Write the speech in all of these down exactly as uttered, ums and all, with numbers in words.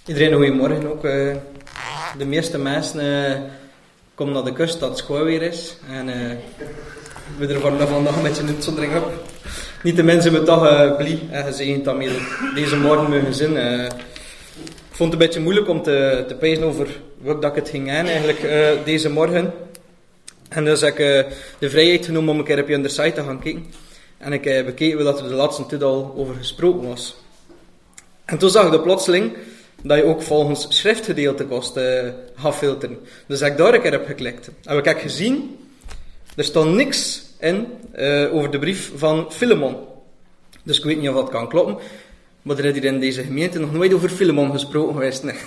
Iedereen een goeiemorgen ook. Uh, de meeste mensen uh, komen naar de kust dat het schoon weer is. En uh, we er worden vandaag een beetje een uitzondering op. Niettemin zijn we toch uh, blij en gezegend dat we deze morgen mogen zien. Uh, ik vond het een beetje moeilijk om te, te pijzen over wat dat ik het ging aan eigenlijk uh, deze morgen. En dus heb ik uh, de vrijheid genomen om een keer op je site te gaan kijken. En ik heb uh, bekeken wat er de laatste tijd al over gesproken was. En toen zag ik de plotseling dat je ook volgens schriftgedeelte kost uh, gaat filteren. Dus heb ik daar een keer op geklikt. En ik heb gezien, er stond niks in uh, over de brief van Filemon. Dus ik weet niet of dat kan kloppen. Maar er is hier in deze gemeente nog nooit over Filemon gesproken geweest. Nee.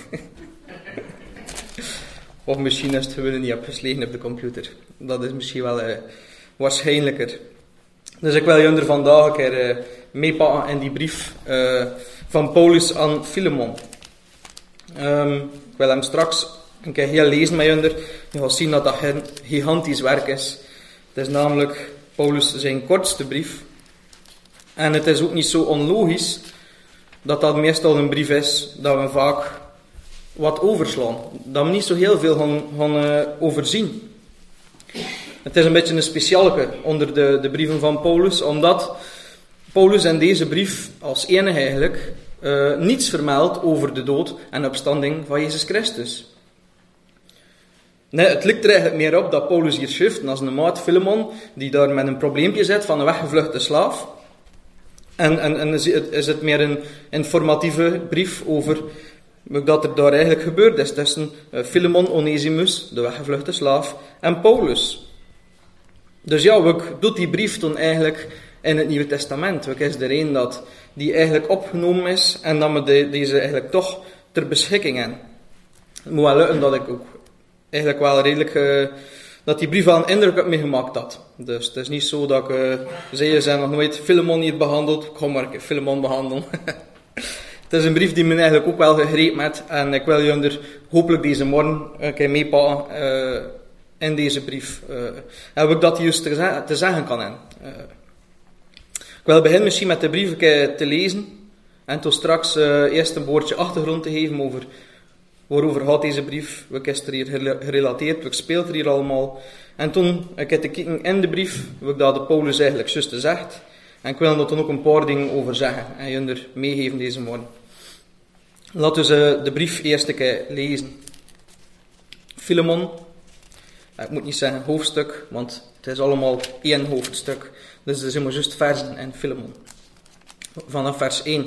Of misschien is het gewoon niet opgeslagen op de computer. Dat is misschien wel uh, waarschijnlijker. Dus ik wil je er vandaag een keer uh, meepakken in die brief uh, van Paulus aan Filemon. Um, ik wil hem straks een keer heel lezen met je. Je gaat zien dat dat een gigantisch werk is. Het is namelijk Paulus zijn kortste brief. En het is ook niet zo onlogisch dat dat meestal een brief is dat we vaak wat overslaan. Dat we niet zo heel veel gaan, gaan uh, overzien. Het is een beetje een specialeke onder de, de brieven van Paulus, omdat Paulus in deze brief als enige eigenlijk uh, niets vermeldt over de dood en opstanding van Jezus Christus. Nee, het lijkt er eigenlijk meer op dat Paulus hier schrijft als een maat Filemon, die daar met een probleempje zit van een weggevluchte slaaf. En, en, en is het meer een informatieve brief over wat er daar eigenlijk gebeurd is tussen Filemon Onesimus, de weggevluchte slaaf, en Paulus. Dus ja, wat doet die brief toen eigenlijk in het Nieuwe Testament? Wat is er een dat die eigenlijk opgenomen is en dat we de, deze eigenlijk toch ter beschikking hebben? Het moet wel lukken dat ik ook eigenlijk wel redelijk uh, dat die brief wel een indruk op me gemaakt had. Dus het is niet zo dat ik uh, zei, je zijn nog nooit Filemon niet behandeld, ik ga maar een keer Filemon behandelen. Het is een brief die me eigenlijk ook wel gegrepen heeft en ik wil je er hopelijk deze morgen een keer meepakken uh, in deze brief. Uh, en wat ik dat juist te, ze- te zeggen kan. Uh, ik wil beginnen misschien met de brief een keer te lezen en toen straks uh, eerst een woordje achtergrond te geven over waarover gaat deze brief, wat is er hier gerelateerd, wat speelt er hier allemaal. En toen een keer te kijken in de brief, wat dat de Paulus eigenlijk juist zegt. En ik wil er dan ook een paar dingen over zeggen en je er meegeven deze morgen. Laten we uh, de brief eerst een keer lezen. Filemon, ik moet niet zeggen hoofdstuk, want het is allemaal één hoofdstuk. Dus er zijn maar juist versen in Filemon. Vanaf vers één.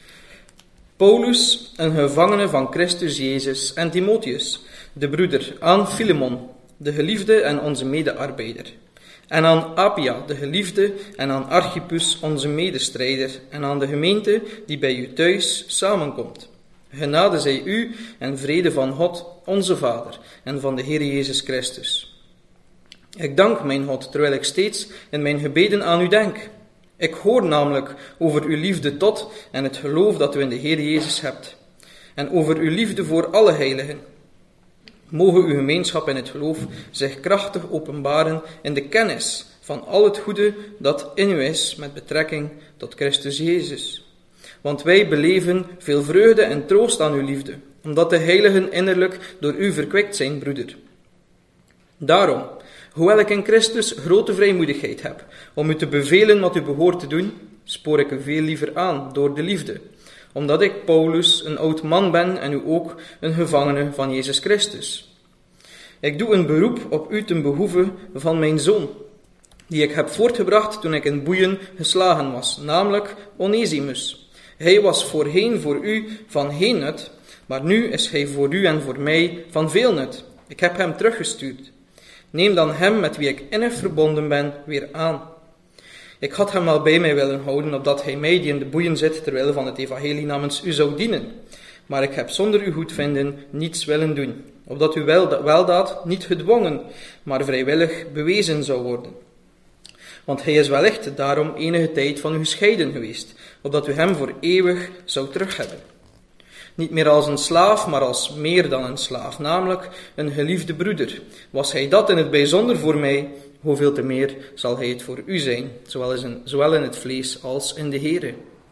Paulus, een gevangene van Christus Jezus, en Timotheus, de broeder, aan Filemon, de geliefde en onze medearbeider. En aan Appia, de geliefde, en aan Archippus, onze medestrijder, en aan de gemeente die bij u thuis samenkomt. Genade zij u en vrede van God, onze Vader, en van de Heer Jezus Christus. Ik dank mijn God, terwijl ik steeds in mijn gebeden aan u denk. Ik hoor namelijk over uw liefde tot en het geloof dat u in de Heer Jezus hebt. En over uw liefde voor alle heiligen. Mogen uw gemeenschap in het geloof zich krachtig openbaren in de kennis van al het goede dat in u is met betrekking tot Christus Jezus. Want wij beleven veel vreugde en troost aan uw liefde, omdat de heiligen innerlijk door u verkwikt zijn, broeder. Daarom, hoewel ik in Christus grote vrijmoedigheid heb om u te bevelen wat u behoort te doen, spoor ik u veel liever aan door de liefde, omdat ik, Paulus, een oud man ben en u ook een gevangene van Jezus Christus. Ik doe een beroep op u ten behoeve van mijn zoon, die ik heb voortgebracht toen ik in boeien geslagen was, namelijk Onesimus. Hij was voorheen voor u van geen nut, maar nu is hij voor u en voor mij van veel nut. Ik heb hem teruggestuurd. Neem dan hem met wie ik innig verbonden ben weer aan. Ik had hem wel bij mij willen houden, opdat hij mij die in de boeien zit, terwille van het evangelie namens u zou dienen. Maar ik heb zonder uw goedvinden niets willen doen, opdat uw weldaad niet gedwongen, maar vrijwillig bewezen zou worden. Want hij is wellicht daarom enige tijd van u gescheiden geweest, opdat u hem voor eeuwig zou terughebben. Niet meer als een slaaf, maar als meer dan een slaaf, namelijk een geliefde broeder. Was hij dat in het bijzonder voor mij, hoeveel te meer zal hij het voor u zijn, zowel in het vlees als in de Here.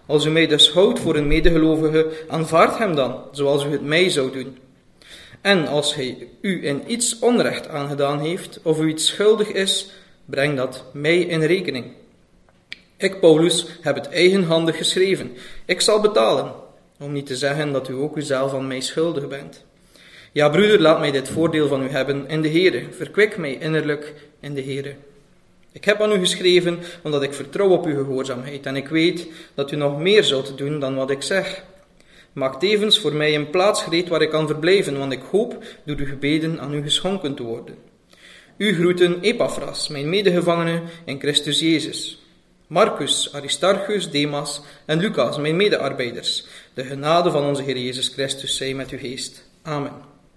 Als u mij dus houdt voor een medegelovige, aanvaard hem dan, zoals u het mij zou doen. En als hij u in iets onrecht aangedaan heeft, of u iets schuldig is, breng dat mij in rekening. Ik, Paulus, heb het eigenhandig geschreven. Ik zal betalen, om niet te zeggen dat u ook uzelf aan mij schuldig bent. Ja, broeder, laat mij dit voordeel van u hebben in de Heere. Verkwik mij innerlijk in de Heere. Ik heb aan u geschreven, omdat ik vertrouw op uw gehoorzaamheid, en ik weet dat u nog meer zult doen dan wat ik zeg. Maak tevens voor mij een plaats gereed waar ik kan verblijven, want ik hoop door uw gebeden aan u geschonken te worden. U groeten Epaphras, mijn medegevangene in Christus Jezus. Marcus, Aristarchus, Demas en Lucas, mijn medearbeiders. De genade van onze Heer Jezus Christus zij met uw geest. Amen.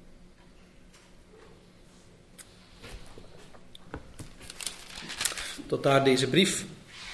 Tot daar deze brief.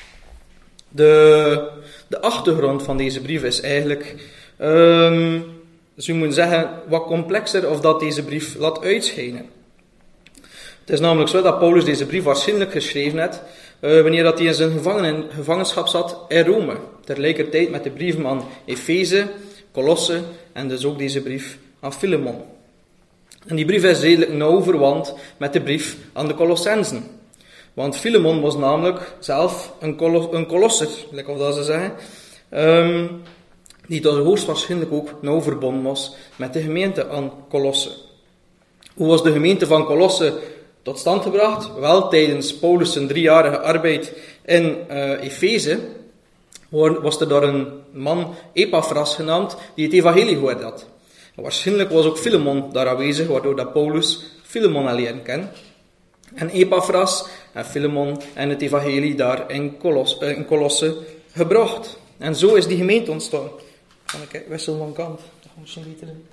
De, de achtergrond van deze brief is eigenlijk, um, dus u moet zeggen, wat complexer of dat deze brief laat uitschijnen. Het is namelijk zo dat Paulus deze brief waarschijnlijk geschreven heeft, uh, wanneer dat hij in zijn gevangen, gevangenschap zat in Rome. Tegelijkertijd met de brieven aan Efeze, Colosse en dus ook deze brief aan Filemon. En die brief is redelijk nauw verwant met de brief aan de Colossensen. Want Filemon was namelijk zelf een, kolo- een kolosser, like of dat ze zeggen, um, die toch hoogstwaarschijnlijk ook nauw verbonden was met de gemeente aan Colosse. Hoe was de gemeente van Colosse tot stand gebracht? Wel, tijdens Paulus' zijn driejarige arbeid in uh, Efeze was er daar een man, Epaphras genaamd, die het evangelie gehoord had. En waarschijnlijk was ook Filemon daar aanwezig, waardoor dat Paulus Filemon al leren kennen. En Epaphras en Filemon en het evangelie daar in, Kolos, in Colosse gebracht. En zo is die gemeente ontstaan. Kan ik wisselen van kant? Dat moet je beter doen.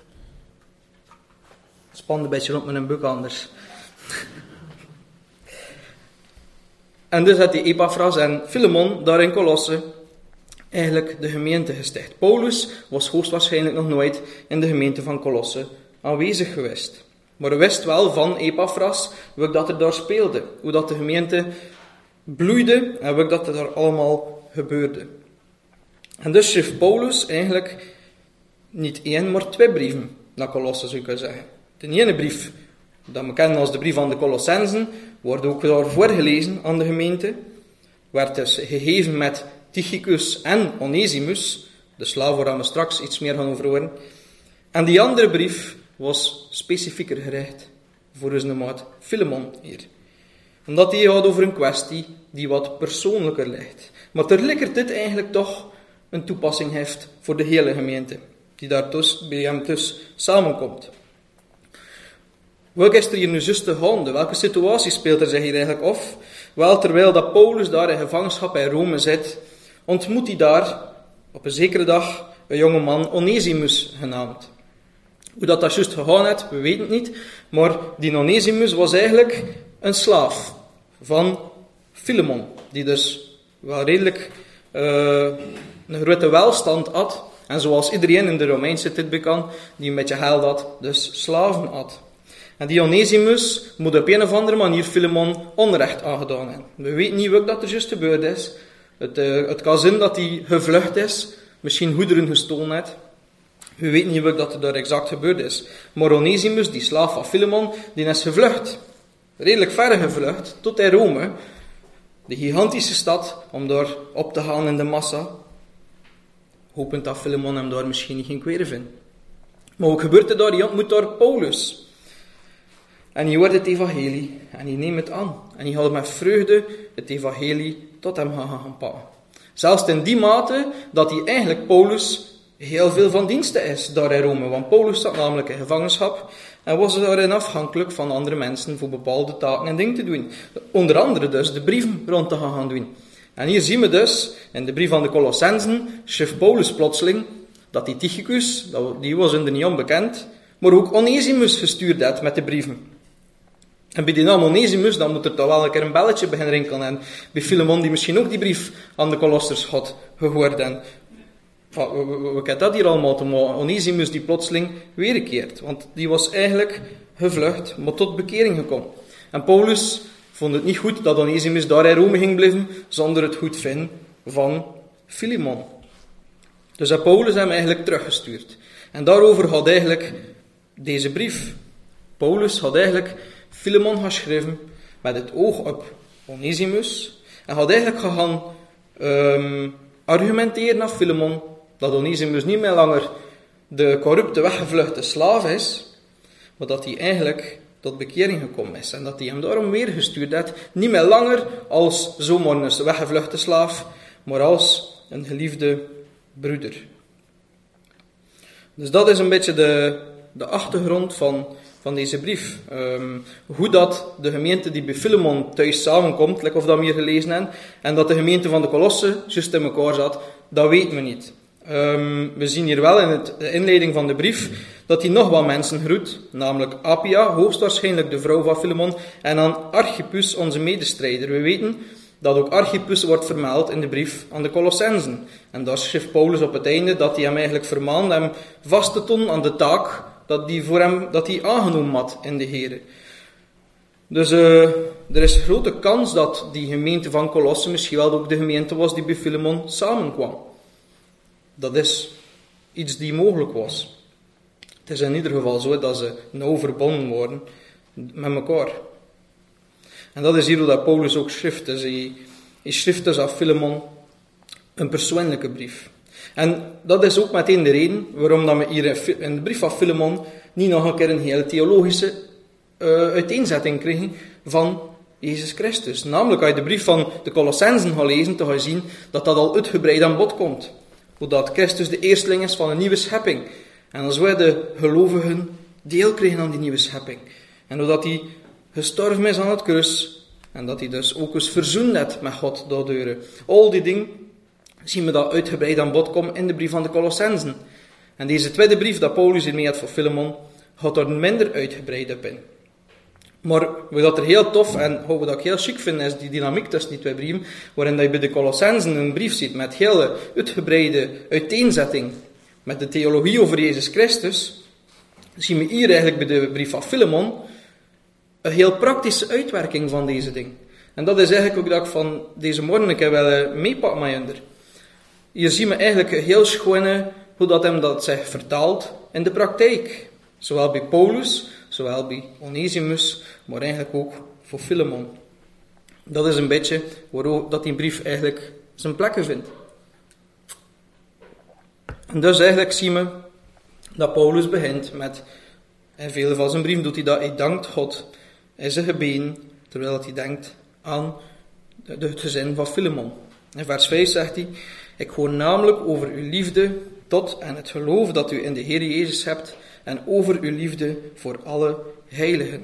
Span een beetje rond met een boek anders. En dus had die Epaphras en Filemon daar in Colosse eigenlijk de gemeente gesticht. Paulus was hoogstwaarschijnlijk nog nooit in de gemeente van Colosse aanwezig geweest. Maar hij wist wel van Epaphras wat dat er daar speelde. Hoe dat de gemeente bloeide en wat dat er daar allemaal gebeurde. En dus schreef Paulus eigenlijk niet één, maar twee brieven naar Colosse, zou ik kunnen zeggen. De ene brief, dat we kennen als de brief aan de Colossensen, wordt ook daar voorgelezen aan de gemeente. Werd dus gegeven met Tychicus en Onesimus, de slaaf waar we straks iets meer gaan over horen. En die andere brief was specifieker gericht voor onze maat Filemon hier. Omdat die gaat over een kwestie die wat persoonlijker ligt. Maar tegelijkertijd eigenlijk toch een toepassing heeft voor de hele gemeente. Die daar dus, bij hem dus samenkomt. Welk is er hier nu juist te gaande? Welke situatie speelt er zich hier eigenlijk af? Wel, terwijl dat Paulus daar in gevangenschap in Rome zit, ontmoet hij daar op een zekere dag een jonge man, Onesimus genaamd. Hoe dat, dat juist gegaan heeft, we weten het niet. Maar die Onesimus was eigenlijk een slaaf van Filemon. Die dus wel redelijk uh, een grote welstand had. En zoals iedereen in de Romeinse tijd bekend, die een beetje geld had, dus slaven had. En die Onesimus moet op een of andere manier Filemon onrecht aangedaan hebben. We weten niet wat dat er juist gebeurd is. Het, uh, het kan zijn dat hij gevlucht is, misschien goederen gestolen heeft. We weten niet wat dat er daar exact gebeurd is. Maar Onesimus, die slaaf van Filemon, die is gevlucht. Redelijk ver gevlucht, tot in Rome. De gigantische stad, om daar op te gaan in de massa. Hopend dat Filemon hem daar misschien niet ging kweervinden. Maar wat gebeurt er daar? Die ontmoet daar Paulus. En hij hoort het evangelie. En hij neemt het aan. En hij gaat met vreugde het evangelie tot hem gaan, gaan pakken. Zelfs in die mate dat hij eigenlijk Paulus heel veel van diensten is daar in Rome. Want Paulus zat namelijk in gevangenschap en was daarin afhankelijk van andere mensen voor bepaalde taken en dingen te doen. Onder andere dus de brieven rond te gaan, gaan doen. En hier zien we dus, in de brief van de Colossensen, schreef Paulus plotseling dat die Tychicus, die was in de niet onbekend, maar ook Onesimus gestuurd had met de brieven. En bij die naam Onesimus, dan moet er toch wel een keer een belletje beginnen rinkelen. En bij Filemon, die misschien ook die brief aan de Colossers had gehoord. En wat heeft dat hier allemaal te maken? Onesimus die plotseling weerkeert. Want die was eigenlijk gevlucht, maar tot bekering gekomen. En Paulus vond het niet goed dat Onesimus daar in Rome ging blijven, zonder het goed vinden van Filemon. Dus heeft Paulus hem eigenlijk teruggestuurd. En daarover had eigenlijk deze brief. Paulus had eigenlijk Filemon geschreven met het oog op Onesimus. En had eigenlijk gaan um, argumenteren naar Filemon dat Onesimus niet meer langer de corrupte, weggevluchte slaaf is, maar dat hij eigenlijk tot bekering gekomen is. En dat hij hem daarom weer gestuurd heeft, niet meer langer als zomaar een weggevluchte slaaf, maar als een geliefde broeder. Dus dat is een beetje de, de achtergrond van, van deze brief. Um, hoe dat de gemeente die bij Filemon thuis samenkomt, like of dat we hier gelezen hebben, en dat de gemeente van de Kolosse juist in elkaar zat, dat weten we niet. Um, we zien hier wel in het, de inleiding van de brief dat hij nog wat mensen groet, namelijk Appia, hoogstwaarschijnlijk de vrouw van Filemon, en dan Archippus, onze medestrijder. We weten dat ook Archippus wordt vermeld in de brief aan de Colossensen. En daar schrijft Paulus op het einde dat hij hem eigenlijk vermaande hem vast te tonen aan de taak dat hij voor hem dat hij aangenomen had in de Here. Dus uh, er is grote kans dat die gemeente van Colosse misschien wel ook de gemeente was die bij Filemon samenkwam. Dat is iets die mogelijk was. Het is in ieder geval zo dat ze nauw verbonden worden met elkaar. En dat is hier hoe dat Paulus ook schrift. Dus hij, hij schrift dus aan Filemon een persoonlijke brief. En dat is ook meteen de reden waarom dat we hier in de brief van Filemon niet nog een keer een hele theologische uh, uiteenzetting krijgen van Jezus Christus. Namelijk, als je de brief van de Colossensen gaat lezen, dan ga je zien dat dat al uitgebreid aan bod komt. Hoe dat Christus de eersteling is van een nieuwe schepping. En als wij de gelovigen deel krijgen aan die nieuwe schepping. En hoe dat hij gestorven is aan het kruis. En dat hij dus ook eens verzoend heeft met God daardoor. Al die dingen zien we dat uitgebreid aan bod komen in de brief van de Colossensen. En deze tweede brief dat Paulus hiermee had voor Filemon, gaat er minder uitgebreid op in. Maar wat dat er heel tof en wat ik heel chic vind, is die dynamiek tussen die twee brieven, waarin dat je bij de Colossensen een brief ziet met hele uitgebreide uiteenzetting met de theologie over Jezus Christus, zien we hier eigenlijk bij de brief van Filemon een heel praktische uitwerking van deze ding. En dat is eigenlijk ook dat ik van deze morgen ik wel meepak met je. Hier zien we eigenlijk heel schone hoe dat hem dat zich vertaalt in de praktijk. Zowel bij Paulus, zowel bij Onesimus, maar eigenlijk ook voor Filemon. Dat is een beetje waarom dat die brief eigenlijk zijn plekken vindt. En dus eigenlijk zien we dat Paulus begint met, in vele van zijn brieven doet hij dat, hij dankt God in zijn gebeden, terwijl hij denkt aan het gezin van Filemon. In vers vijf zegt hij, ik hoor namelijk over uw liefde tot en het geloof dat u in de Heer Jezus hebt en over uw liefde voor alle heiligen.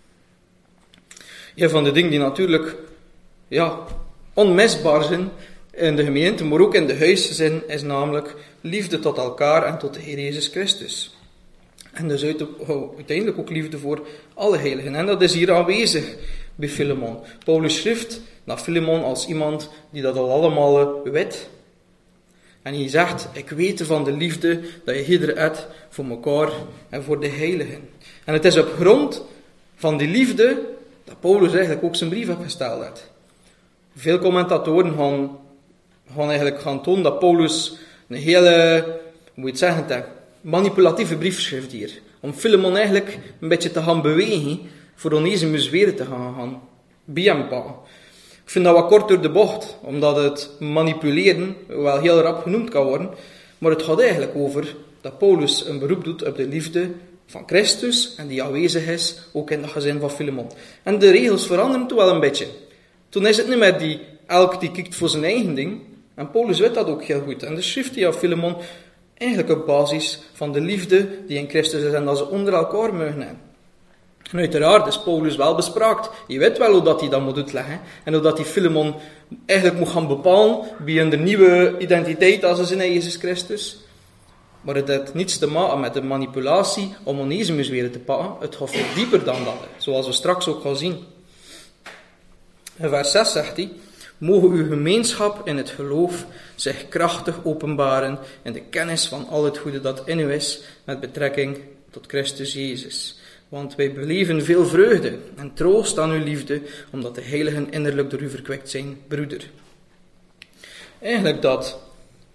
Een van de dingen die natuurlijk ja, onmisbaar zijn in de gemeente, maar ook in de huisgezin, is namelijk liefde tot elkaar en tot de Heer Jezus Christus. En dus uiteindelijk ook liefde voor alle heiligen. En dat is hier aanwezig bij Filemon. Paulus schrift naar Filemon als iemand die dat al allemaal weet. En hij zegt, ik weet van de liefde dat je hier hebt voor elkaar en voor de heiligen. En het is op grond van die liefde dat Paulus eigenlijk ook zijn brief heeft gesteld heeft. Veel commentatoren gaan, gaan eigenlijk gaan tonen dat Paulus een hele, hoe moet je het zeggen, manipulatieve brief schrijft hier. Om Filemon eigenlijk een beetje te gaan bewegen voor Onesimus weer te gaan gaan bij hem pakken. Ik vind dat wat kort door de bocht, omdat het manipuleren wel heel rap genoemd kan worden. Maar het gaat eigenlijk over dat Paulus een beroep doet op de liefde van Christus en die aanwezig is, ook in het gezin van Filemon. En de regels veranderen toen wel een beetje. Toen is het niet meer die, elk die kijkt voor zijn eigen ding. En Paulus weet dat ook heel goed. En dus schrijft hij aan Filemon eigenlijk op basis van de liefde die in Christus is en dat ze onder elkaar mogen hebben. En uiteraard is Paulus wel bespraakt. Je weet wel hoe dat hij dat moet uitleggen. En hoe dat hij Filemon eigenlijk moet gaan bepalen bij een nieuwe identiteit als ze zijn in Jezus Christus. Maar het heeft niets te maken met de manipulatie om Onesimus weer te pakken. Het gaat veel dieper dan dat. Zoals we straks ook gaan zien. In vers zes zegt hij, mogen uw gemeenschap in het geloof zich krachtig openbaren in de kennis van al het goede dat in u is met betrekking tot Christus Jezus. Want wij beleven veel vreugde en troost aan uw liefde, omdat de heiligen innerlijk door u verkwikt zijn, broeder. Eigenlijk dat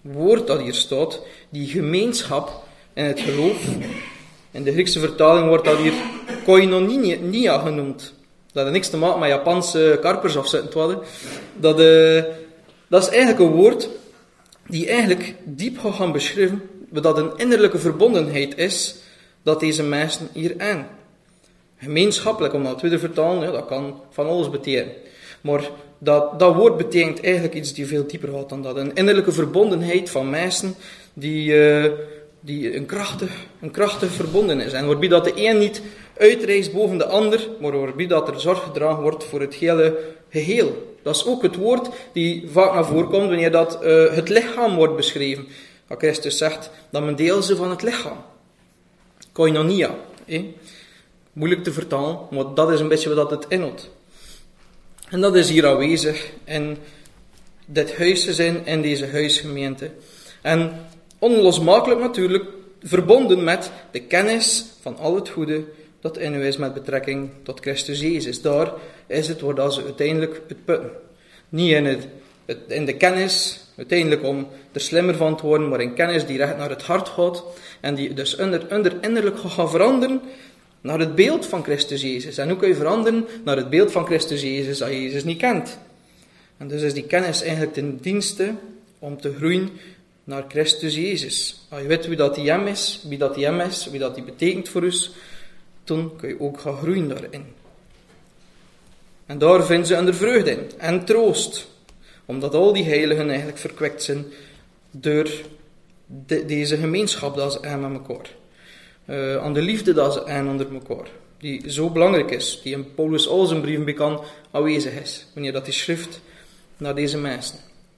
woord dat hier staat, die gemeenschap in het geloof. In de Griekse vertaling wordt dat hier koinonia genoemd. Dat heeft niks te maken met Japanse karpers of zitten hadden. Dat, uh, dat is eigenlijk een woord die eigenlijk diep gaat gaan beschrijven dat een innerlijke verbondenheid is dat deze mensen hier aan. Gemeenschappelijk, om dat te vertalen, ja, dat kan van alles betekenen. Maar dat, dat woord betekent eigenlijk iets die veel dieper gaat dan dat. Een innerlijke verbondenheid van mensen die, uh, die een, krachtig, een krachtig verbonden is. En waarbij dat de een niet uitreist boven de ander, maar waarbij dat er zorg gedragen wordt voor het hele geheel. Dat is ook het woord die vaak naar voren komt wanneer dat, uh, het lichaam wordt beschreven. Dat Christus zegt dat men deel is van het lichaam. Koinonia. Eh? Moeilijk te vertalen, maar dat is een beetje wat het inhoudt. En dat is hier aanwezig in dit huisgezin, in deze huisgemeente. En onlosmakelijk natuurlijk verbonden met de kennis van al het goede dat in u is met betrekking tot Christus Jezus. Daar is het waar dat ze uiteindelijk het putten. Niet in, het, het, in de kennis, uiteindelijk om er slimmer van te worden, maar in kennis die recht naar het hart gaat en die dus onder, onder innerlijk gaat veranderen naar het beeld van Christus Jezus. En hoe kun je veranderen naar het beeld van Christus Jezus als je Jezus niet kent? En dus is die kennis eigenlijk ten dienste om te groeien naar Christus Jezus. Als je weet wie dat die hem is, wie dat die hem is, wie dat die betekent voor ons, dan kun je ook gaan groeien daarin. En daar vinden ze een vreugde in en troost. Omdat al die heiligen eigenlijk verkwekt zijn door de, deze gemeenschap dat ze hebben met elkaar. Uh, aan de liefde dat ze hebben onder elkaar. Die zo belangrijk is. Die in Paulus al zijn brieven bekend aanwezig is. Wanneer dat hij schrift naar deze mensen.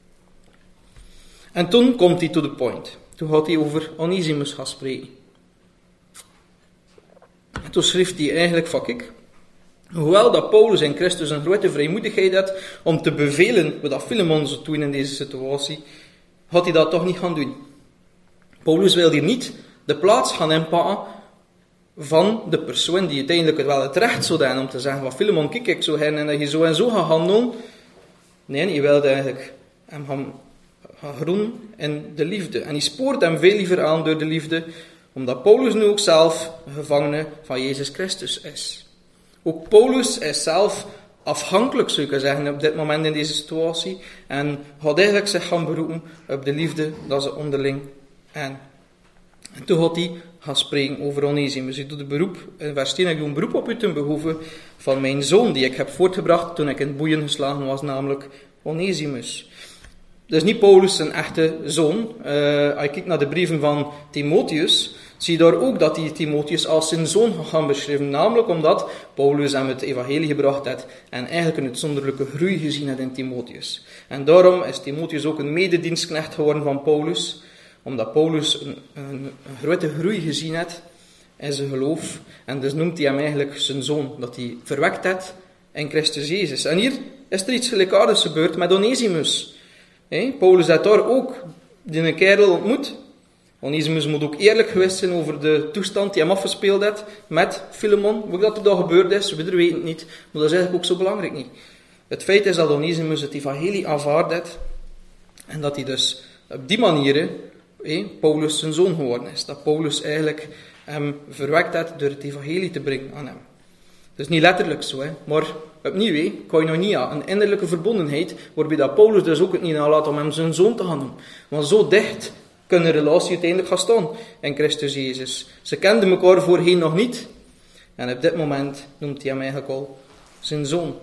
En toen komt hij to the point. Toen gaat hij over Onesimus gaan spreken. En toen schreef hij eigenlijk van kijk. Hoewel dat Paulus in Christus een grote vrijmoedigheid had om te bevelen wat dat Filemon zou doen in deze situatie, had hij dat toch niet gaan doen. Paulus wil hier niet de plaats gaan inpakken van de persoon die uiteindelijk wel het recht zou hebben om te zeggen van Filemon, kijk, ik zou hen en dat je zo en zo gaat handelen. Nee, hij wilde eigenlijk hem gaan, gaan groeien in de liefde. En hij spoort hem veel liever aan door de liefde, omdat Paulus nu ook zelf een gevangene van Jezus Christus is. Ook Paulus is zelf afhankelijk, zou ik zeggen, op dit moment in deze situatie. En gaat eigenlijk zich gaan beroepen op de liefde dat ze onderling en. En toen gaat hij gaan spreken over Onesimus. Ik doe de beroep, in vers tien, ik doe een beroep op u ten behoeve van mijn zoon, die ik heb voortgebracht toen ik in boeien geslagen was, namelijk Onesimus. Dat is niet Paulus zijn echte zoon. Uh, als je kijkt naar de brieven van Timotheus, zie je daar ook dat hij Timotheus als zijn zoon gaan beschrijven. Namelijk omdat Paulus hem het evangelie gebracht heeft en eigenlijk een uitzonderlijke groei gezien heeft in Timotheus. En daarom is Timotheus ook een mededienstknecht geworden van Paulus, omdat Paulus een, een, een grote groei gezien heeft in zijn geloof. En dus noemt hij hem eigenlijk zijn zoon, dat hij verwekt heeft in Christus Jezus. En hier is er iets gelijkaardigs gebeurd met Onesimus. He, Paulus heeft daar ook die kerel ontmoet. Onesimus moet ook eerlijk geweest zijn over de toestand die hem afgespeeld heeft met Filemon. Hoe dat er dan gebeurd is, we weten het niet. Maar dat is eigenlijk ook zo belangrijk niet. Het feit is dat Onesimus het evangelie aanvaard heeft. En dat hij dus op die manier eh, Paulus zijn zoon geworden is. Dat Paulus eigenlijk hem verwekt heeft door het evangelie te brengen aan hem. Dus niet letterlijk zo, hè, maar opnieuw, hè, koinonia, een innerlijke verbondenheid, waarbij dat Paulus dus ook het niet nalaat om hem zijn zoon te gaan noemen. Want zo dicht kan een relatie uiteindelijk gaan staan in Christus Jezus. Ze kenden elkaar voorheen nog niet. En op dit moment noemt hij hem eigenlijk al zijn zoon.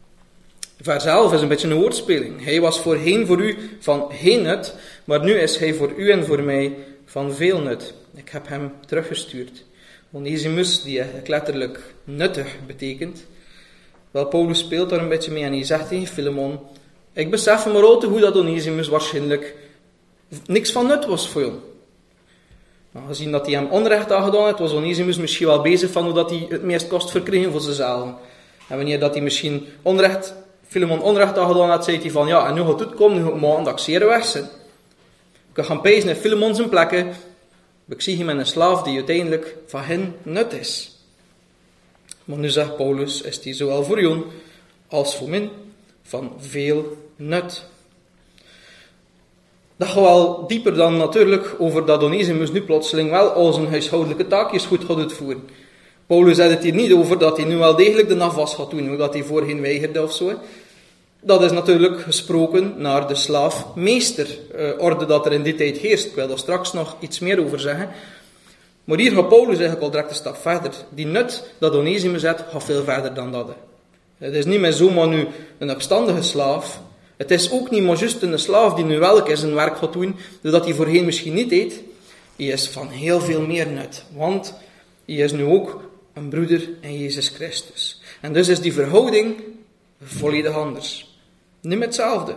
Vers elf is een beetje een woordspeling. Hij was voorheen voor u van geen nut, maar nu is hij voor u en voor mij van veel nut. Ik heb hem teruggestuurd. Onesimus, die eigenlijk letterlijk nuttig betekent. Wel, Paulus speelt daar een beetje mee en hij zegt tegen Filemon, ik besef maar al te goed dat Onesimus waarschijnlijk niks van nut was voor jou. Maar gezien dat hij hem onrecht aangedaan heeft, was Onesimus misschien wel bezig van hoe dat hij het meest kost verkrijgen voor zichzelf. En wanneer dat hij misschien onrecht, Filemon onrecht aangedaan had, zei hij van, ja, en nu gaat het komen, nu gaat het maken dat ik zeer weg ben. Ik kan gaan pezen in Filemon zijn plekken. Ik zie hem met een slaaf die uiteindelijk van hen nut is. Maar nu zegt Paulus, is die zowel voor jou als voor mij van veel nut. Dat gaat wel dieper dan natuurlijk over dat Onesimus nu plotseling wel al zijn huishoudelijke taakjes goed gaat uitvoeren. Paulus had het hier niet over dat hij nu wel degelijk de nafwas gaat doen, dat hij voorheen weigerde of zo. Dat is natuurlijk gesproken naar de slaaf-meester-orde dat er in die tijd heerst. Ik wil daar straks nog iets meer over zeggen. Maar hier gaat Paulus eigenlijk al direct een stap verder. Die nut dat Onesimus heeft, gaat veel verder dan dat. Het is niet meer zomaar nu een opstandige slaaf. Het is ook niet maar juist een slaaf die nu welk is zijn werk gaat doen, doordat hij voorheen misschien niet deed. Hij is van heel veel meer nut. Want hij is nu ook een broeder in Jezus Christus. En dus is die verhouding volledig anders. Niet meer hetzelfde.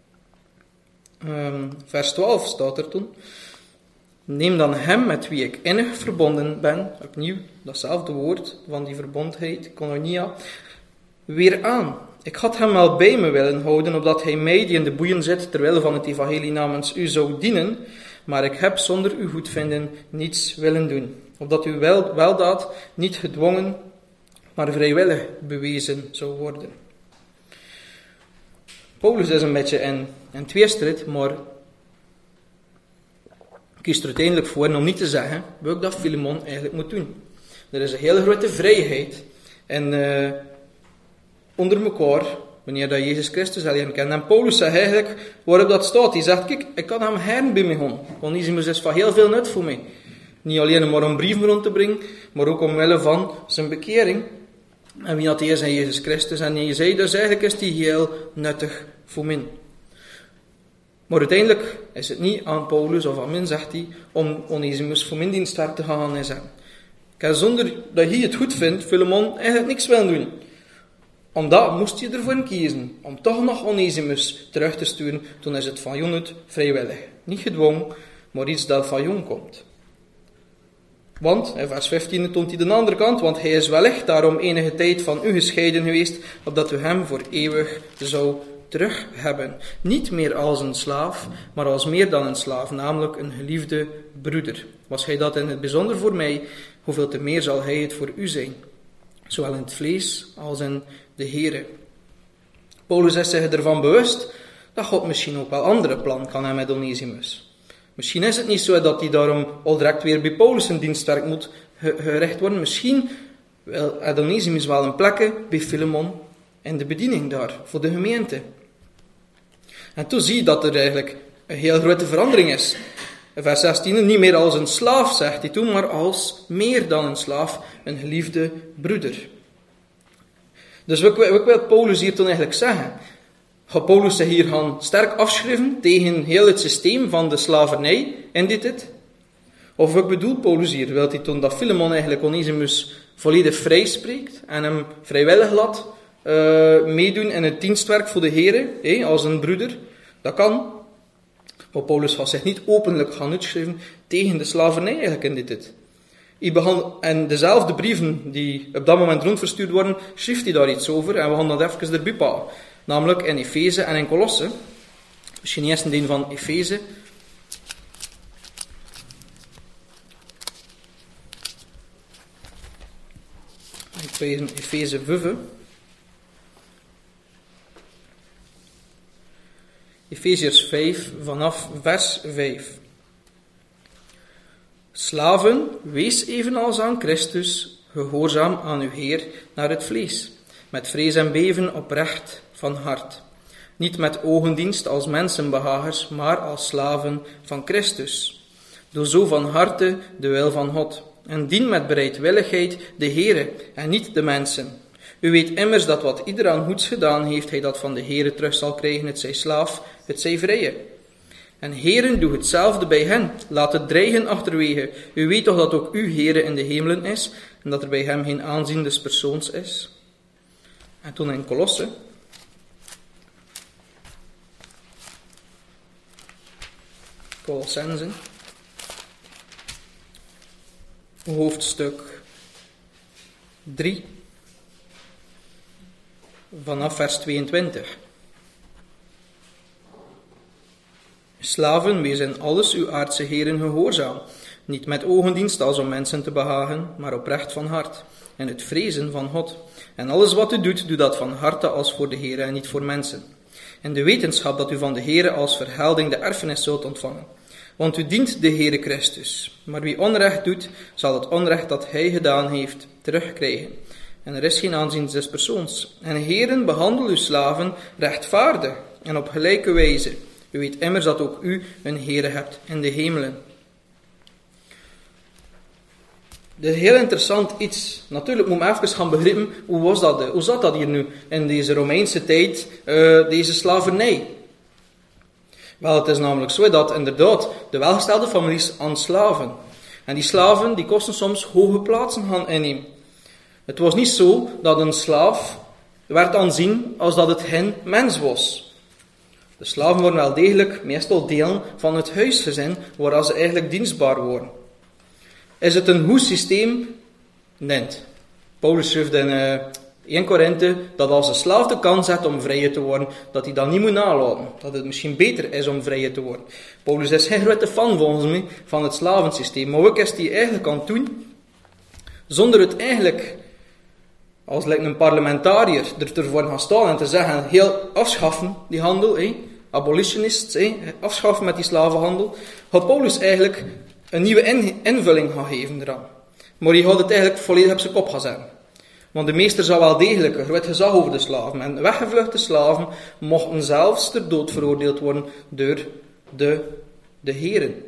Um, vers twaalf staat er toen. Neem dan hem met wie ik innig verbonden ben, opnieuw datzelfde woord van die verbondheid, koinonia, weer aan. Ik had hem wel bij me willen houden, opdat hij mij, die in de boeien zit, terwille van het evangelie namens u zou dienen, maar ik heb zonder uw goedvinden niets willen doen. Opdat uw wel, weldaad niet gedwongen, maar vrijwillig bewezen zou worden. Paulus is een beetje in, in tweestrijd, maar kiest er uiteindelijk voor om niet te zeggen wat dat Filemon eigenlijk moet doen. Er is een hele grote vrijheid en uh, onder elkaar, wanneer dat Jezus Christus al leren kennen. En Paulus zegt eigenlijk waarop dat staat. Hij zegt, kijk, ik kan hem heren bij mij gaan. Onesimus is van heel veel nut voor mij. Niet alleen maar om brieven rond te brengen, maar ook omwille van zijn bekering. En wie dat hij is in Jezus Christus. En hij zei dus eigenlijk is hij heel nuttig voor mij. Maar uiteindelijk is het niet aan Paulus of aan mij, zegt hij, om Onesimus voor mijn dienstwerk te gaan en zeggen. Kijk, zonder dat hij het goed vindt, Filemon eigenlijk niks willen doen. Omdat moest je ervoor kiezen om toch nog Onesimus terug te sturen, toen is het van jong uit vrijwillig. Niet gedwongen, maar iets dat van jong komt. Want, in vers vijftien toont hij de andere kant, want hij is wellicht daarom enige tijd van u gescheiden geweest, opdat u hem voor eeuwig zou terug hebben. Niet meer als een slaaf, maar als meer dan een slaaf, namelijk een geliefde broeder. Was hij dat in het bijzonder voor mij, hoeveel te meer zal hij het voor u zijn. Zowel in het vlees als in de Here. Paulus is zich ervan bewust dat God misschien ook wel andere plan kan hebben met Onesimus. Misschien is het niet zo dat hij daarom al direct weer bij Paulus in dienstwerk moet gericht worden. Misschien heeft Onesimus wel een plekje bij Filemon in de bediening daar, voor de gemeente. En toen zie je dat er eigenlijk een heel grote verandering is. In vers zestien, niet meer als een slaaf, zegt hij toen, maar als meer dan een slaaf, een geliefde broeder. Dus wat wil Paulus hier toen eigenlijk zeggen? Gaat Paulus zich hier gaan sterk afschrijven tegen heel het systeem van de slavernij in dit dit? Of wat bedoelt Paulus hier? Wil hij toen dat Filemon eigenlijk Onesimus volledig vrij spreekt en hem vrijwillig laat uh, meedoen in het dienstwerk voor de Here, eh, als een broeder? Dat kan. Maar Paulus gaat zich niet openlijk gaan uitschrijven tegen de slavernij eigenlijk in dit dit. En dezelfde brieven die op dat moment rondverstuurd worden, schrijft hij daar iets over en we gaan dat even erbij pakken. Namelijk in Efeze en in Colosse. Misschien eerst een deel van Efeze. Ik lees Efeze vijf. Efeziërs vijf vanaf vers vijf. Slaven, wees evenals aan Christus, gehoorzaam aan uw Heer naar het vlees, met vrees en beven oprecht van hart. Niet met ogendienst als mensenbehagers, maar als slaven van Christus. Doe zo van harte de wil van God, en dien met bereidwilligheid de Heere en niet de mensen. U weet immers dat wat ieder aan goeds gedaan heeft, hij dat van de Heere terug zal krijgen, het zij slaaf, het zij vrije. En heren, doe hetzelfde bij hen. Laat het dreigen achterwege. U weet toch dat ook uw Heere in de hemelen is, en dat er bij hem geen aanzien des persoons is. En toen in Colosse. Colossenzen. Hoofdstuk drie. Vanaf vers tweeëntwintig. Slaven, wees in alles uw aardse heren gehoorzaam, niet met ogendienst als om mensen te behagen, maar oprecht van hart, en het vrezen van God. En alles wat u doet, doe dat van harte als voor de Heere en niet voor mensen. in de wetenschap dat u van de Heere als vergelding de erfenis zult ontvangen. Want u dient de Heere Christus, maar wie onrecht doet, zal het onrecht dat hij gedaan heeft terugkrijgen. En er is geen aanzien des persoons. En heren, behandel uw slaven rechtvaardig en op gelijke wijze. U weet immers dat ook u een Heere hebt in de hemelen. Dit is heel interessant iets. Natuurlijk moet men even gaan begrijpen, hoe was dat? Hoe zat dat hier nu in deze Romeinse tijd, uh, deze slavernij? Wel, het is namelijk zo dat inderdaad de welgestelde families aan slaven. En die slaven die kosten soms hoge plaatsen gaan innemen. Het was niet zo dat een slaaf werd aanzien als dat het geen mens was. De slaven worden wel degelijk meestal deel van het huisgezin, waar ze eigenlijk dienstbaar worden. Is het een goed systeem? Nee. Paulus schrijft in uh, eerste Korinthe dat als een slaaf de kans heeft om vrij te worden, dat hij dat niet moet nalaten. Dat het misschien beter is om vrij te worden. Paulus is geen grote fan volgens mij van het slavensysteem. Maar ook is hij eigenlijk aan het doen, zonder het eigenlijk als like een parlementariër er ervoor gaan staan en te zeggen, heel afschaffen die handel, eh? Abolitionists, eh? afschaffen met die slavenhandel, gaat Paulus eigenlijk een nieuwe in- invulling gaan geven eraan. Maar hij gaat het eigenlijk volledig op zijn kop gaan zetten. Want de meester zou wel degelijk een groot gezag over de slaven. En weggevluchte slaven mochten zelfs ter dood veroordeeld worden door de, de heren.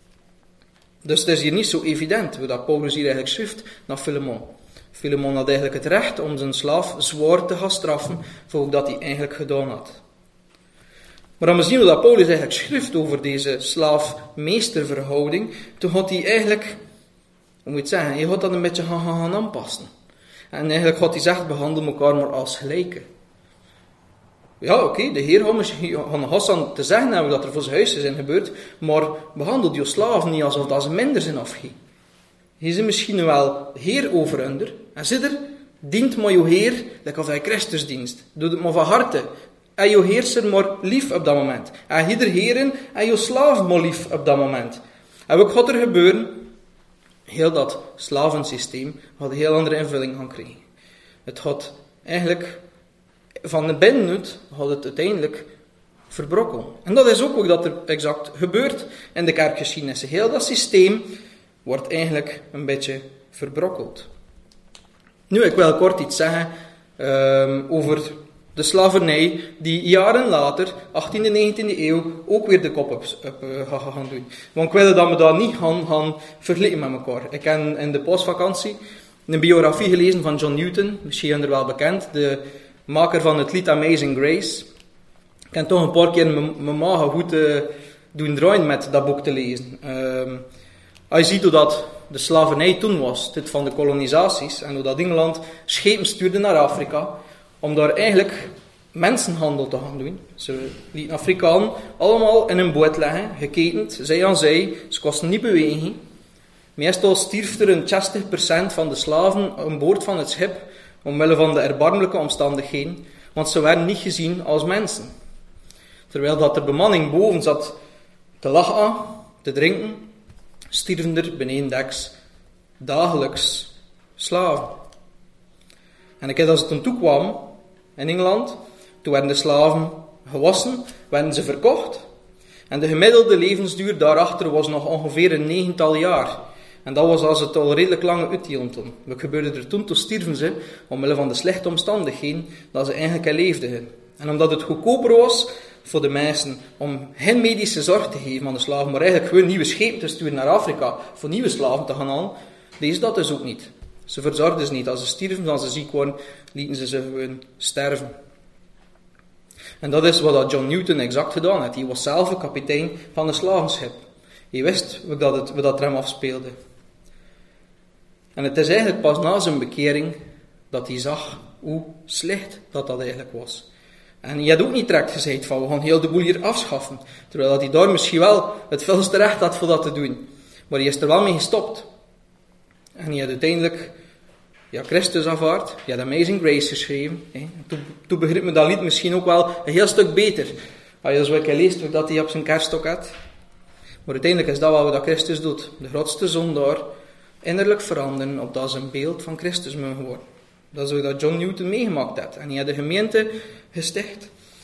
Dus het is hier niet zo evident, hoe dat Paulus hier eigenlijk schrijft naar Filemon. Filemon had eigenlijk het recht om zijn slaaf zwaar te gaan straffen voor wat hij eigenlijk gedaan had. Maar dan we zien hoe dat Paulus eigenlijk schrijft over deze slaaf-meesterverhouding, toen had hij eigenlijk, hoe moet je het zeggen, hij had dat een beetje gaan, gaan aanpassen. En eigenlijk had hij gezegd, behandel elkaar maar als gelijken. Ja, oké, okay, de Heer had misschien aan Hassan te zeggen hebben dat er voor zijn huis is gebeurd, maar behandel die slaven niet alsof dat ze minder zijn afgeven. Je is misschien wel Heer over onder, en zit er, dient maar je Heer, like of hij Christus dienst. Doe het maar van harte. En je heerser maar lief op dat moment. En ieder heren en je slaaf maar lief op dat moment. En wat gaat er gebeuren? Heel dat slavensysteem gaat een heel andere invulling gaan krijgen. Het gaat eigenlijk van de binnenuit gaat het uiteindelijk verbrokkelen. En dat is ook wat dat er exact gebeurt in de kerkgeschiedenis. Heel dat systeem wordt eigenlijk een beetje verbrokkeld. Nu, ik wil kort iets zeggen um, over de slavernij die jaren later, achttiende en negentiende eeuw, ook weer de kop op, op uh, gaan doen. Want ik wil dat we dat niet gaan, gaan vergelijken met elkaar. Ik heb in de postvakantie een biografie gelezen van John Newton, misschien er wel bekend, de maker van het lied Amazing Grace. Ik heb toch een paar keer mijn maag goed uh, doen draaien met dat boek te lezen. Uh, als je ziet hoe dat de slavernij toen was, dit van de kolonisaties, en hoe dat Engeland schepen stuurde naar Afrika, om daar eigenlijk mensenhandel te gaan doen. Ze lieten Afrikanen allemaal in een boot leggen, geketend, zij aan zij, ze kosten niet bewegen. Meestal stierf er een zestig procent van de slaven aan boord van het schip, omwille van de erbarmelijke omstandigheden, want ze werden niet gezien als mensen. Terwijl dat de bemanning boven zat te lachen, te drinken, stierven er benedendeks dagelijks slaven. En ik heb als het toen toe kwam, in Engeland, toen werden de slaven gewassen, werden ze verkocht. En de gemiddelde levensduur daarachter was nog ongeveer een negental jaar. En dat was als het al redelijk lange uithield toen. Wat gebeurde er toen? Toen stierven ze, omwille van de slechte omstandigheden, dat ze eigenlijk leefden. En omdat het goedkoper was voor de mensen om geen medische zorg te geven aan de slaven, maar eigenlijk gewoon nieuwe schepen te sturen naar Afrika voor nieuwe slaven te gaan halen, deden ze dat dus ook niet. Ze verzorgden ze niet. Als ze stierven, als ze ziek waren, lieten ze ze gewoon sterven. En dat is wat John Newton exact gedaan had. Hij was zelf een kapitein van een slavenschip. Hij wist hoe dat, het, hoe dat er hem afspeelde. En het is eigenlijk pas na zijn bekering dat hij zag hoe slecht dat dat eigenlijk was. En hij had ook niet direct gezegd van we gaan heel de boel hier afschaffen. Terwijl dat hij daar misschien wel het veelste recht had voor dat te doen. Maar hij is er wel mee gestopt. En hij had uiteindelijk ja, Christus aanvaard. Hij had Amazing Grace geschreven. Hè. Toen, toen begreep me dat lied misschien ook wel een heel stuk beter. Als je zo een keer leest dat hij op zijn kerststok had. Maar uiteindelijk is dat wel wat Christus doet. De grootste zondaar innerlijk veranderen opdat ze een beeld van Christus mogen worden. Dat is wat John Newton meegemaakt had. En hij had de gemeente gesticht.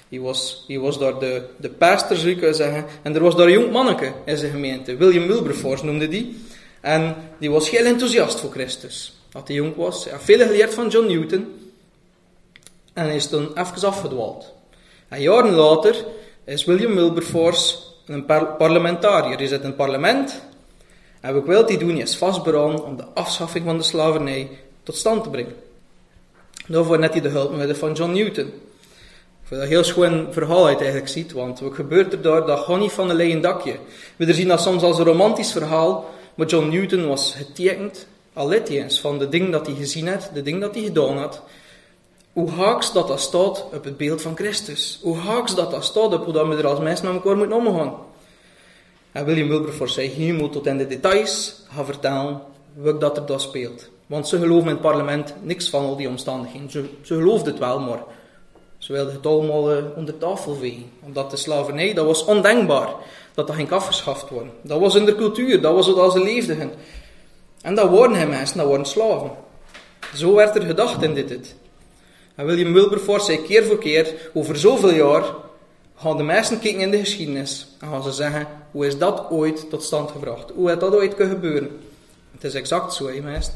Hij was, hij was daar de, de pastor, zou je kunnen zeggen. En er was daar een jong manneke in zijn gemeente. William Wilberforce noemde die. En die was heel enthousiast voor Christus. Dat hij jong was. Hij had veel geleerd van John Newton. En hij is toen even afgedwaald. En jaren later is William Wilberforce een par- parlementariër. Hij zit in het parlement. En wat wil hij doen? Hij is vastberaden om de afschaffing van de slavernij tot stand te brengen. Daarvoor net hij de hulp nodig van John Newton. Ik vind dat een heel schoon verhaal uit eigenlijk ziet, want wat gebeurt er daar? Dat gaat niet van een leien dakje. We zien dat soms als een romantisch verhaal, maar John Newton was getekend, al let hij eens, van de dingen dat hij gezien had, de dingen dat hij gedaan had. Hoe haaks dat dat staat op het beeld van Christus. Hoe haaks dat dat staat op hoe dat we er als mensen met elkaar moeten omgaan. En William Wilberforce zei, hier moet tot in de details gaan vertellen wat dat er daar speelt. Want ze geloven in het parlement niks van al die omstandigheden. Ze, ze geloofden het wel, maar ze wilden het allemaal uh, onder tafel vegen. Omdat de slavernij, dat was ondenkbaar. Dat dat ging afgeschaft worden. Dat was in de cultuur, dat was zoals ze leefden. En dat waren geen mensen, dat waren slaven. Zo werd er gedacht in dit. dit. En William Wilberforce zei keer voor keer, over zoveel jaar, gaan de mensen kijken in de geschiedenis. En gaan ze zeggen, hoe is dat ooit tot stand gebracht? Hoe heeft dat ooit kunnen gebeuren? Het is exact zo, hè, mensen.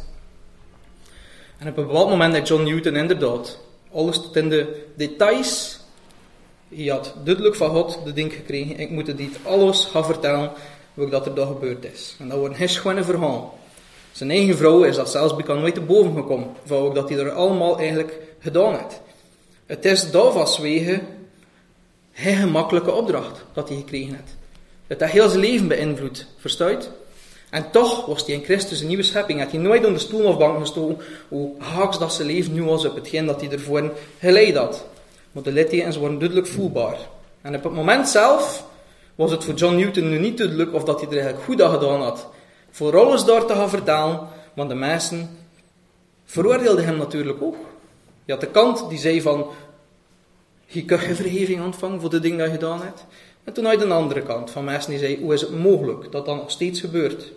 En op een bepaald moment had John Newton inderdaad alles tot in de details. Hij had duidelijk van God de ding gekregen. Ik moet dit alles gaan vertellen wat dat er daar gebeurd is. En dat wordt een schone verhaal. Zijn eigen vrouw is dat zelfs bekend nooit te boven gekomen. Van wat dat hij er allemaal eigenlijk gedaan heeft. Het is daarvanwege een gemakkelijke opdracht dat hij gekregen heeft. Het heeft heel zijn leven beïnvloed. Verstaat? En toch was hij in Christus een nieuwe schepping. Had hij nooit onder stoel of bank gestoken hoe haaks dat zijn leven nu was op hetgeen dat hij ervoor geleid had. Maar de littekens worden duidelijk voelbaar. En op het moment zelf was het voor John Newton nu niet duidelijk of dat hij er eigenlijk goed aan gedaan had. Voor alles daar te gaan vertellen, want de mensen veroordeelden hem natuurlijk ook. Je had de kant die zei van, je kunt geen vergeving ontvangen voor de dingen die je gedaan hebt. En toen had je de andere kant van mensen die zeiden, hoe is het mogelijk dat dat nog steeds gebeurt?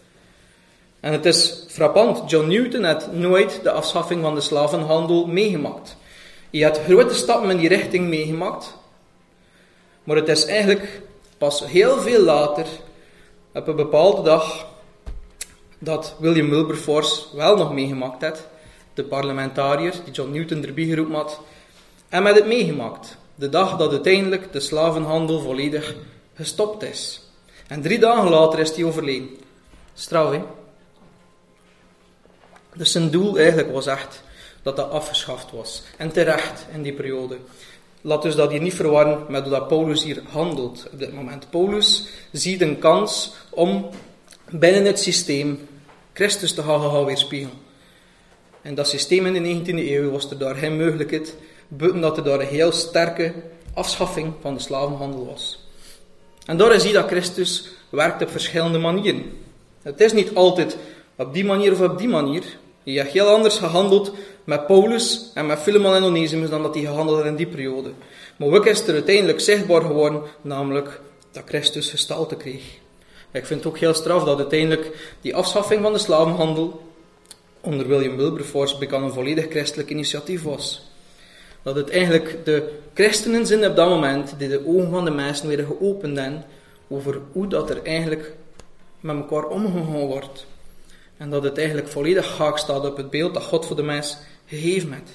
En het is frappant, John Newton had nooit de afschaffing van de slavenhandel meegemaakt. Hij had grote stappen in die richting meegemaakt. Maar het is eigenlijk pas heel veel later, op een bepaalde dag, dat William Wilberforce wel nog meegemaakt had. De parlementariër, die John Newton erbij geroepen had. En met het meegemaakt. De dag dat uiteindelijk de slavenhandel volledig gestopt is. En drie dagen later is hij overleden. Straf, hè? Dus zijn doel eigenlijk was echt dat dat afgeschaft was. En terecht in die periode. Laat dus dat hier niet verwarren met hoe dat Paulus hier handelt op dit moment. Paulus ziet een kans om binnen het systeem Christus te gaan, gaan weerspiegelen. En dat systeem in de negentiende eeuw was er daar geen mogelijkheid, buiten dat er daar een heel sterke afschaffing van de slavenhandel was. En daarin zie je dat Christus werkt op verschillende manieren. Het is niet altijd op die manier of op die manier. Hij heeft heel anders gehandeld met Paulus en met Philemon en Onesimus dan dat hij gehandeld had in die periode. Maar ook is er uiteindelijk zichtbaar geworden, namelijk dat Christus gestalte kreeg. Ik vind het ook heel straf dat uiteindelijk die afschaffing van de slavenhandel onder William Wilberforce bekend een volledig christelijk initiatief was. Dat het eigenlijk de christenen zijn op dat moment die de ogen van de mensen weer geopend hebben over hoe dat er eigenlijk met elkaar omgegaan wordt. En dat het eigenlijk volledig haak staat op het beeld dat God voor de mens gegeven heeft.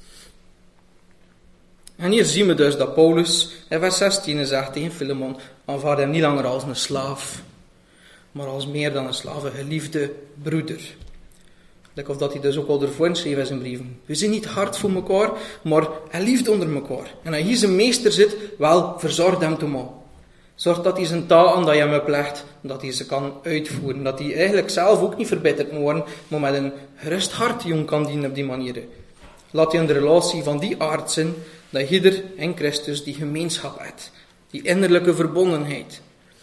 En hier zien we dus dat Paulus in vers zestien zegt tegen Philemon, aanvaard hem niet langer als een slaaf, maar als meer dan een slaaf, een geliefde broeder. Of dat hij dus ook al ervoor schreef in zijn brieven. We zijn niet hard voor elkaar, maar hij liefde onder elkaar. En als hij zijn meester zit, wel, verzorg hem toe maar. Zorg dat hij zijn taken dat je hem oplegt, dat hij ze kan uitvoeren. Dat hij eigenlijk zelf ook niet verbitterd moet worden, maar met een gerust hart jong kan dienen op die manier. Laat hij in de relatie van die aard zijn, dat ieder in Christus die gemeenschap heeft. Die innerlijke verbondenheid.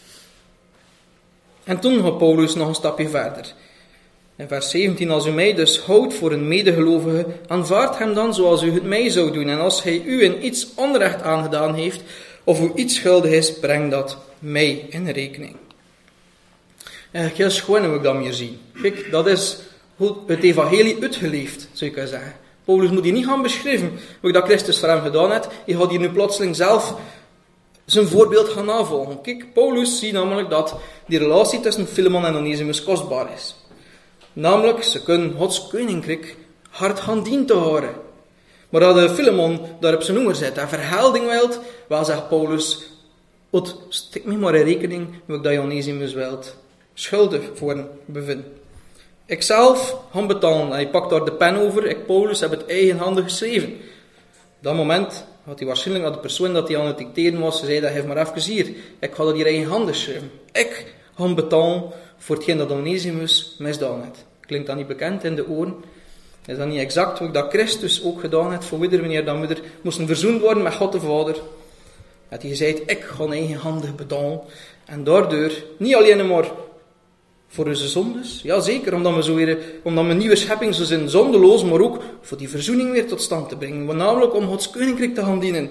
En toen gaat Paulus nog een stapje verder. In vers zeventien, als u mij dus houdt voor een medegelovige, aanvaard hem dan zoals u het mij zou doen. En als hij u in iets onrecht aangedaan heeft, of u iets schuldig is, breng dat mij in rekening. Eigenlijk heel schoon hoe ik dat hier zie. Kijk, dat is hoe het evangelie uitgeleefd, zou je kunnen zeggen. Paulus moet hier niet gaan beschrijven wat dat Christus voor hem gedaan heeft. Hij gaat hier nu plotseling zelf zijn voorbeeld gaan navolgen. Kijk, Paulus ziet namelijk dat die relatie tussen Filemon en Onesimus kostbaar is. Namelijk, ze kunnen Gods koninkrijk hard gaan dienen te houden. Maar dat de Filemon daar op zijn honger zit en verhelding wilt, wel zegt Paulus, Ot, stik me maar in rekening wat dat je Onesimus wilt schuldig voor bevinden. Ik zelf ga betalen. En hij pakt daar de pen over. Ik, Paulus, heb het eigenhandig geschreven. Op dat moment had hij waarschijnlijk naar de persoon dat hij aan het dicteren was, zei dat, geef maar even hier. Ik ga dat hier eigenhandig schrijven. Ik ga betalen voor hetgeen dat Onesimus misdaan heeft. Klinkt dat niet bekend in de oren? Is dat niet exact wat dat Christus ook gedaan heeft voor moeder, wanneer dat moeder moesten verzoend worden met God de Vader? Dat hij zei, ik ga eigenhandig betalen. En daardoor, niet alleen maar voor onze zondes, ja zeker, omdat we, zo weer, omdat we een nieuwe schepping zo zijn, zondeloos, maar ook voor die verzoening weer tot stand te brengen. Maar namelijk om Gods koninkrijk te gaan dienen.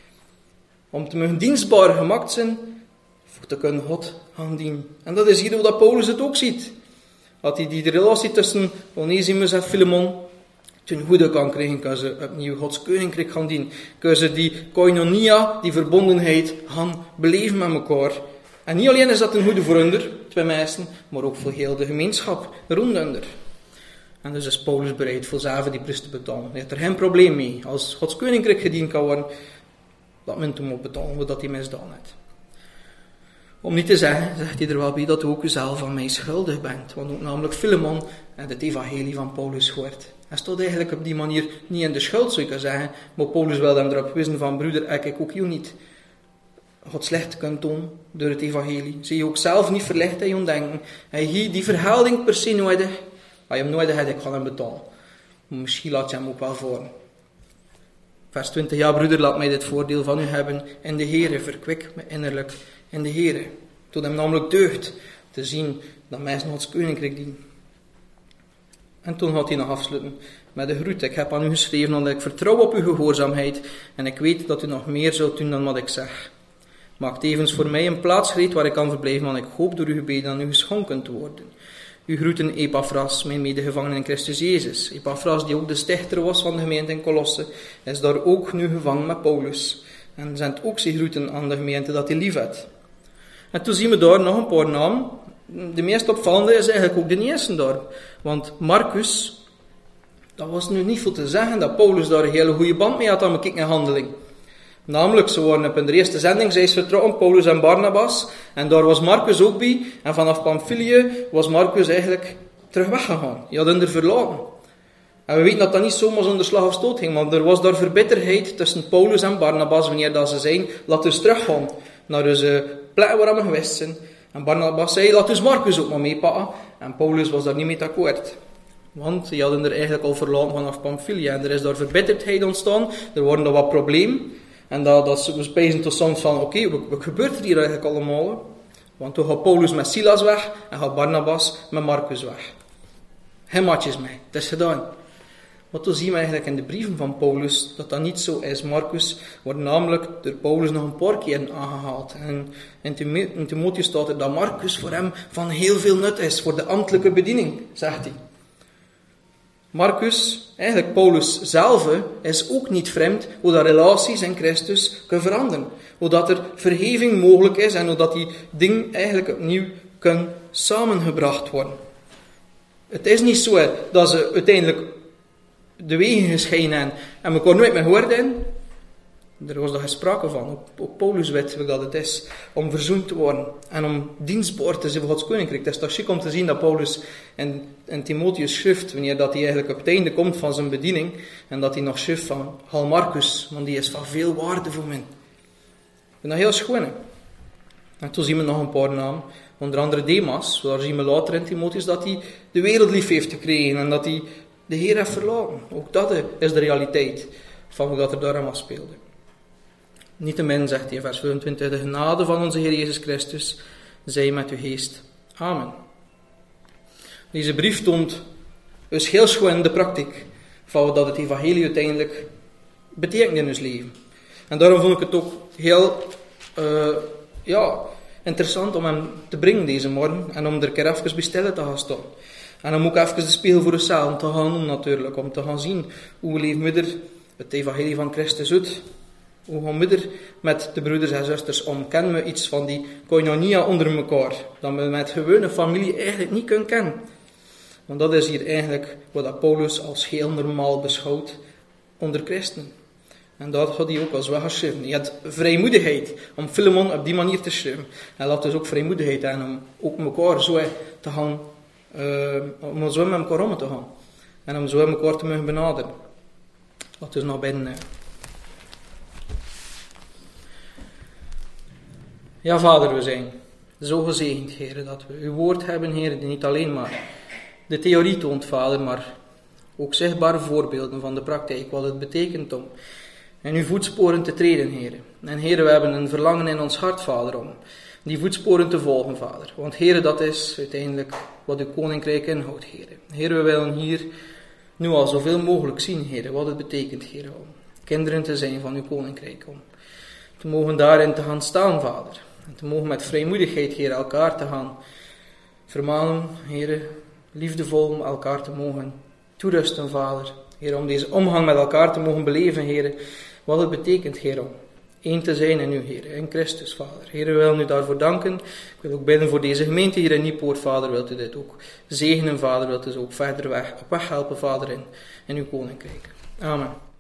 Om te mogen dienstbaar gemaakt zijn, voor te kunnen God gaan dienen. En dat is hier hoe dat Paulus het ook ziet. Dat hij die relatie tussen Onesimus en Filemon ten goede kan krijgen, kunnen ze opnieuw Gods koninkrijk gaan dienen. Kunnen ze die koinonia, die verbondenheid, gaan beleven met elkaar. En niet alleen is dat een goede voor hun, twee mensen, maar ook voor heel de gemeenschap rond hun. En dus is Paulus bereid voor zelf die prijs te betalen. Hij heeft er geen probleem mee. Als Gods koninkrijk gediend kan worden, dat men toen moet betalen wat hij misdaan heeft. Om niet te zeggen, zegt hij er wel bij, dat u ook uzelf aan mij schuldig bent. Want ook namelijk Filemon en het evangelie van Paulus gehoord. Hij stond eigenlijk op die manier niet in de schuld, zou je kunnen zeggen. Maar Paulus wil hem erop wijzen van, broeder, ik, ik ook jou niet God slecht kunt doen door het evangelie. Zie je ook zelf niet verlicht in je denken. Hij hier die verhelding per se nodig. Als je hem nodig hebt, ik ga hem betalen. Maar misschien laat je hem ook wel voor. Vers twintig, ja broeder, laat mij dit voordeel van u hebben in de Heere. Verkwik me innerlijk in de Heere. Tot hem namelijk deugd te zien dat mensen Gods koninkrijk dienen. En toen gaat hij nog afsluiten met de groet. Ik heb aan u geschreven omdat ik vertrouw op uw gehoorzaamheid en ik weet dat u nog meer zult doen dan wat ik zeg. Maak tevens voor mij een plaats gereed waar ik kan verblijven, want ik hoop door uw gebeden aan u geschonken te worden. U groeten Epaphras, mijn medegevangene in Christus Jezus. Epaphras, die ook de stichter was van de gemeente in Colosse, is daar ook nu gevangen met Paulus. En zendt ook zijn groeten aan de gemeente dat hij lief heeft. En toen zien we daar nog een paar namen. De meest opvallende is eigenlijk ook de eerste daar. Want Marcus, dat was nu niet veel te zeggen dat Paulus daar een hele goede band mee had aan mijn handeling. Namelijk, ze waren op hun eerste zending, zij is vertrokken, Paulus en Barnabas. En daar was Marcus ook bij. En vanaf Pamphylië was Marcus eigenlijk terug weggegaan. Die hadden er verlaten. En we weten dat dat niet zomaar zonder slag of stoot ging. Want er was daar verbitterheid tussen Paulus en Barnabas. Wanneer dat ze zeiden, laat ons teruggaan naar onze plekken waar we geweest zijn. En Barnabas zei, laat ons Marcus ook maar meepakken. En Paulus was daar niet mee akkoord. Want die hadden er eigenlijk al verlaten vanaf Pamphylië. En er is daar verbitterdheid ontstaan. Er waren er wat problemen. En dat, dat we spijzen tot soms van, oké, okay, wat, wat gebeurt er hier eigenlijk allemaal? Want toen gaat Paulus met Silas weg en gaat Barnabas met Marcus weg. Geen matjes mee, het is gedaan. Maar toen zien we eigenlijk in de brieven van Paulus dat dat niet zo is. Marcus wordt namelijk door Paulus nog een paar keer aangehaald. En in Timotheus staat er dat Marcus voor hem van heel veel nut is, voor de ambtelijke bediening, zegt hij. Marcus, eigenlijk Paulus zelf, is ook niet vreemd hoe dat relaties in Christus kunnen veranderen. Hoe dat er vergeving mogelijk is en hoe dat die dingen eigenlijk opnieuw kunnen samengebracht worden. Het is niet zo dat ze uiteindelijk de wegen gescheiden hebben en elkaar nooit meer gehoord hebben. Er was daar sprake van, op, op Paulus weet we dat het is, om verzoend te worden en om dienstbaar te zijn voor Gods koninkrijk. Het is toch chic om te zien dat Paulus in, in Timotheus schrift, wanneer dat hij eigenlijk op het einde komt van zijn bediening, en dat hij nog schrift van, haal Marcus, want die is van veel waarde voor mij. Ik vind dat heel schoon. En toen zien we nog een paar namen, onder andere Demas, daar zien we later in Timotheus dat hij de wereld lief heeft gekregen en dat hij de Heer heeft verlaten. Ook dat is de realiteit van hoe dat er daar allemaal speelde. Niettemin, zegt hij in vers vijfentwintig, de genade van onze Heer Jezus Christus zij met uw geest. Amen. Deze brief toont dus heel schoon de praktijk van wat het evangelie uiteindelijk betekent in ons leven. En daarom vond ik het ook heel uh, ja, interessant om hem te brengen deze morgen en om er een keer even bij stil te gaan staan. En dan moet ik even de spiegel voor onszelf te gaan doen natuurlijk, om te gaan zien hoe leeft moeder het evangelie van Christus uit. Hoe gaan moeder met de broeders en zusters om? Kennen we iets van die koinonia onder elkaar, dat we met gewone familie eigenlijk niet kunnen kennen. Want dat is hier eigenlijk wat Paulus als heel normaal beschouwt onder christenen. En dat had hij ook als weggeschreven. Je hebt vrijmoedigheid om Filemon op die manier te schrijven. Hij laat dus ook vrijmoedigheid aan om ook elkaar zo te gaan, uh, om zo met elkaar om te gaan. En om zo elkaar te mogen benaderen. Laten we dus nog binnen. Ja, Vader, we zijn zo gezegend, Heer, dat we uw woord hebben, Heer, die niet alleen maar de theorie toont, Vader, maar ook zichtbare voorbeelden van de praktijk, wat het betekent om in uw voetsporen te treden, Heer. En Heer, we hebben een verlangen in ons hart, Vader, om die voetsporen te volgen, Vader. Want Heer, dat is uiteindelijk wat uw koninkrijk inhoudt, Heer. Heer, we willen hier nu al zoveel mogelijk zien, Heer, wat het betekent, Heer, om kinderen te zijn van uw koninkrijk, om te mogen daarin te gaan staan, Vader. En te mogen met vrijmoedigheid, Heer, elkaar te gaan vermanen, Heer, liefdevol om elkaar te mogen toerusten, Vader. Heer, om deze omgang met elkaar te mogen beleven, Heer, wat het betekent, Heer, om één te zijn in u, Heer, in Christus, Vader. Heer, we willen u daarvoor danken. Ik wil ook bidden voor deze gemeente hier in Niepoort, Vader. Wilt u dit ook zegenen, Vader. Wilt u ze ook verder weg, op weg helpen, Vader, in, in uw koninkrijk. Amen.